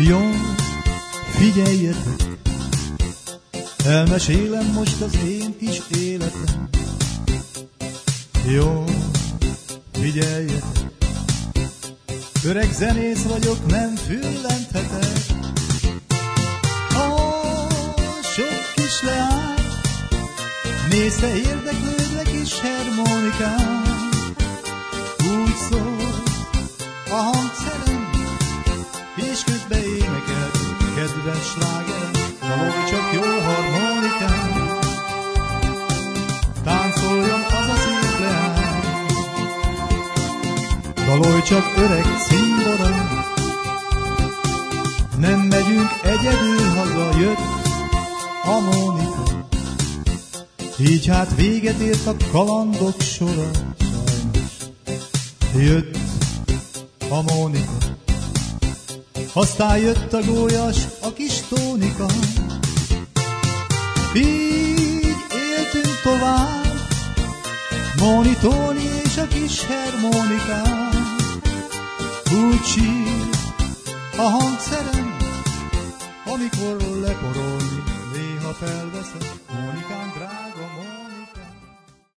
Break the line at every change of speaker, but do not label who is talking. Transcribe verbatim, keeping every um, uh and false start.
Jó, figyeljetek, elmesélem most az én kis életem. Jó, figyeljetek, öreg zenész vagyok, nem füllenthetek. Ó, sok kis leány, nézte érdeklődve kis harmonikám. Úgy szól a hangszerem, és közben énekel kedves slágerem. Dalolj csak jó harmonikám, táncoljon az a szép leány. Dalolj csak öreg cimborám, nem megyünk egyedül haza, jött a Mónika. Így hát véget ért a kalandok sora, sajnos jött a Mónika. Aztán jött a gólyas, a kis Tónika. Így éltünk tovább, Móni, Tóni és a kis harmonikám. Úgy sír a hangszerem, amikor leporolni néha felveszem. Mónikám drága.